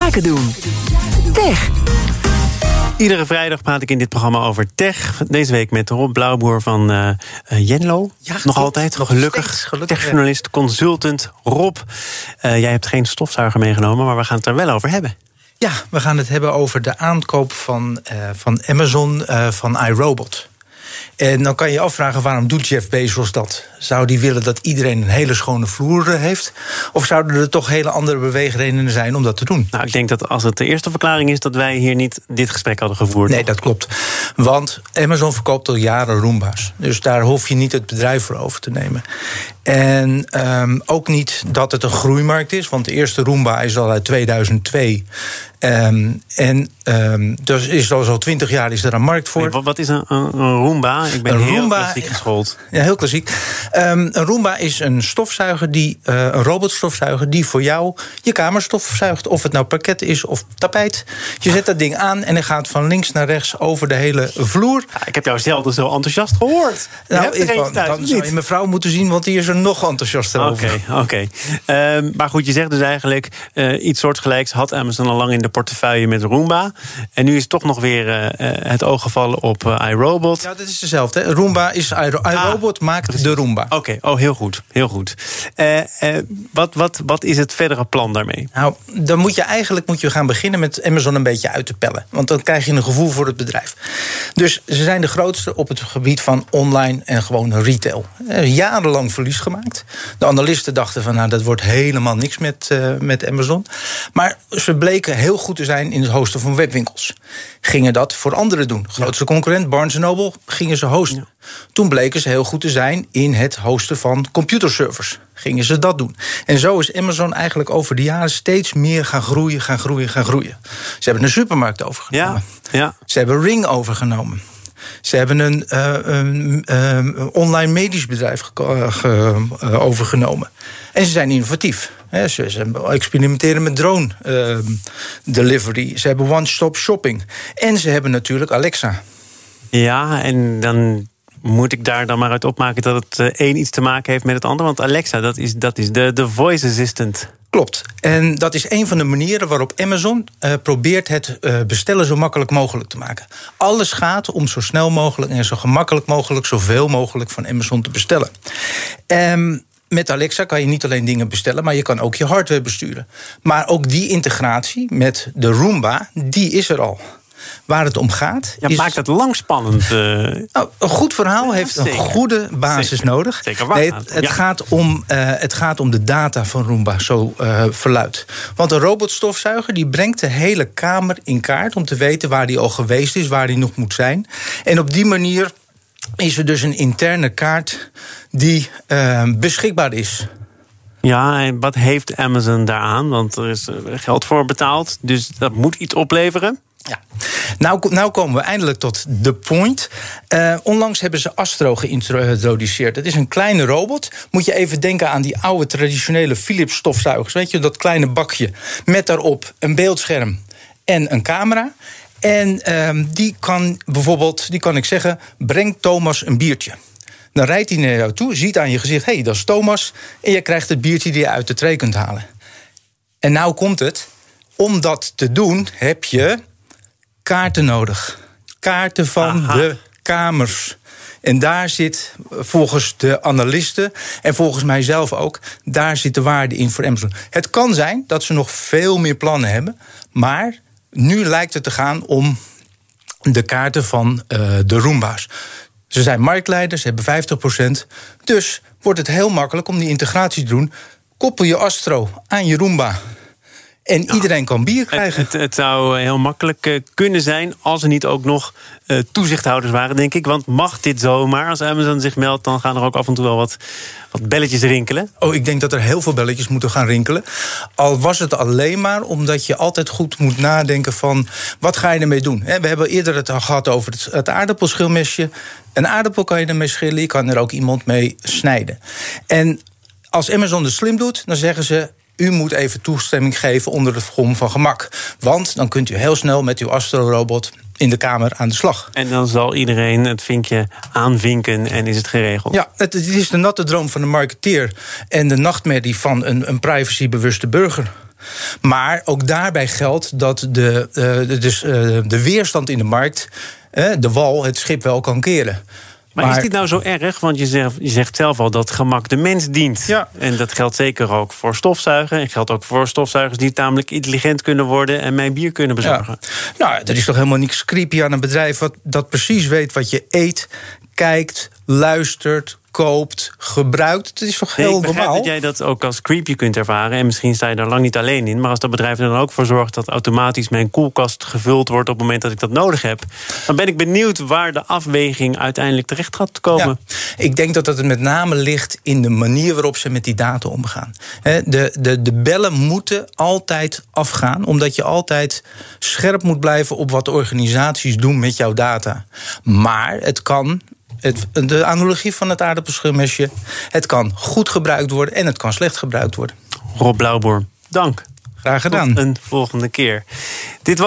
Zaken doen. Tech. Iedere vrijdag praat ik in dit programma over tech. Deze week met Rob Blauwboer van Jenlo. Ja, nog altijd, gelukkig. Techjournalist, consultant. Rob, jij hebt geen stofzuiger meegenomen, maar we gaan het er wel over hebben. Ja, we gaan het hebben over de aankoop van Amazon van iRobot. En dan kan je je afvragen, waarom doet Jeff Bezos dat? Zou die willen dat iedereen een hele schone vloer heeft? Of zouden er toch hele andere beweegredenen zijn om dat te doen? Nou, ik denk dat als het de eerste verklaring is dat wij hier niet dit gesprek hadden gevoerd. Nee, dat klopt. Want Amazon verkoopt al jaren Roomba's. Dus daar hoef je niet het bedrijf voor over te nemen. En ook niet dat het een groeimarkt is, want de eerste Roomba is al uit 2002. Dus is al 20 jaar is er een markt voor. Nee, wat is een Roomba? Ik ben heel klassiek geschoold. Ja, heel klassiek. Een Roomba is een stofzuiger, een robotstofzuiger die voor jou je kamer stofzuigt. Of het nou parket is of tapijt. Je zet dat ding aan en hij gaat van links naar rechts over de hele vloer. Ja, ik heb jou zelden zo enthousiast gehoord. Dan zou je mevrouw moeten zien, want die is er nog enthousiaster over. Oké. Maar goed, je zegt dus eigenlijk iets soortgelijks had Amazon al lang in de portefeuille met Roomba. En nu is toch nog weer het oog gevallen op iRobot. Ja, dat is dezelfde. Roomba is iRobot maakt de Roomba. Oké, heel goed. Wat is het verdere plan daarmee? Nou, dan moet je gaan beginnen met Amazon een beetje uit te pellen. Want dan krijg je een gevoel voor het bedrijf. Dus ze zijn de grootste op het gebied van online en gewoon retail. Jarenlang verlies gemaakt. De analisten dachten van, dat wordt helemaal niks met Amazon. Maar ze bleken heel goed te zijn in het hosten van webwinkels. Gingen dat voor anderen doen. Grootste concurrent, Barnes & Noble, gingen ze hosten. Ja. Toen bleken ze heel goed te zijn in het hosten van computerservers. Gingen ze dat doen. En zo is Amazon eigenlijk over de jaren steeds meer gaan groeien. Ze hebben een supermarkt overgenomen. Ja. Ze hebben Ring overgenomen. Ze hebben een online medisch bedrijf overgenomen. En ze zijn innovatief. Ze experimenteren met drone delivery. Ze hebben one-stop shopping. En ze hebben natuurlijk Alexa. Ja, en dan moet ik daar dan maar uit opmaken dat het één iets te maken heeft met het ander. Want Alexa, dat is de voice assistant. Klopt. En dat is een van de manieren waarop Amazon probeert het bestellen zo makkelijk mogelijk te maken. Alles gaat om zo snel mogelijk en zo gemakkelijk mogelijk, zoveel mogelijk van Amazon te bestellen. Met Alexa kan je niet alleen dingen bestellen, maar je kan ook je hardware besturen. Maar ook die integratie met de Roomba, die is er al. Waar het om gaat. Maakt het lang spannend. Een goed verhaal heeft een goede basis nodig. Zeker waar. Het gaat om de data van Roomba, zo verluidt. Want een robotstofzuiger die brengt de hele kamer in kaart om te weten waar die al geweest is, waar die nog moet zijn. En op die manier is er dus een interne kaart die beschikbaar is. Ja, en wat heeft Amazon daaraan? Want er is geld voor betaald, dus dat moet iets opleveren. Ja, nou komen we eindelijk tot de point. Onlangs hebben ze Astro geïntroduceerd. Het is een kleine robot. Moet je even denken aan die oude traditionele Philips stofzuigers. Weet je, dat kleine bakje met daarop een beeldscherm en een camera. En die kan ik zeggen, breng Thomas een biertje. Dan rijdt hij naar jou toe, ziet aan je gezicht, hé, dat is Thomas. En je krijgt het biertje die je uit de tray kunt halen. En nou komt het. Om dat te doen heb je kaarten nodig. Kaarten van de kamers. En daar zit volgens de analisten en volgens mijzelf ook, daar zit de waarde in voor Amazon. Het kan zijn dat ze nog veel meer plannen hebben, maar nu lijkt het te gaan om de kaarten van de Roomba's. Ze zijn marktleiders, ze hebben 50%. Dus wordt het heel makkelijk om die integratie te doen. Koppel je Astro aan je Roomba. En iedereen kan bier krijgen. Het zou heel makkelijk kunnen zijn als er niet ook nog toezichthouders waren, denk ik. Want mag dit zomaar? Als Amazon zich meldt, dan gaan er ook af en toe wel wat belletjes rinkelen. Ik denk dat er heel veel belletjes moeten gaan rinkelen. Al was het alleen maar omdat je altijd goed moet nadenken van, wat ga je ermee doen? We hebben eerder het al gehad over het aardappelschilmesje. Een aardappel kan je ermee schillen, je kan er ook iemand mee snijden. En als Amazon het slim doet, dan zeggen ze, u moet even toestemming geven onder het gom van gemak. Want dan kunt u heel snel met uw Astro-robot in de kamer aan de slag. En dan zal iedereen het vinkje aanvinken en is het geregeld. Ja, het is de natte droom van de marketeer en de nachtmerrie van een privacybewuste burger. Maar ook daarbij geldt dat de weerstand in de markt, de wal, het schip wel kan keren. Maar is dit nou zo erg? Want je zegt zelf al dat gemak de mens dient. Ja. En dat geldt zeker ook voor stofzuigen. En geldt ook voor stofzuigers die tamelijk intelligent kunnen worden en mij bier kunnen bezorgen. Ja. Nou, er is toch helemaal niks creepy aan een bedrijf dat precies weet wat je eet, kijkt, luistert, koopt, gebruikt. Het is toch heel normaal? Ik begrijp dat jij dat ook als creepy kunt ervaren. En misschien sta je daar lang niet alleen in. Maar als dat bedrijf er dan ook voor zorgt dat automatisch mijn koelkast gevuld wordt op het moment dat ik dat nodig heb, dan ben ik benieuwd waar de afweging uiteindelijk terecht gaat komen. Ja, ik denk dat het met name ligt in de manier waarop ze met die data omgaan. De bellen moeten altijd afgaan, omdat je altijd scherp moet blijven op wat organisaties doen met jouw data. Maar het kan, de analogie van het aardappelschilmesje, het kan goed gebruikt worden en het kan slecht gebruikt worden. Rob Blauwboer, dank. Graag gedaan. Tot een volgende keer.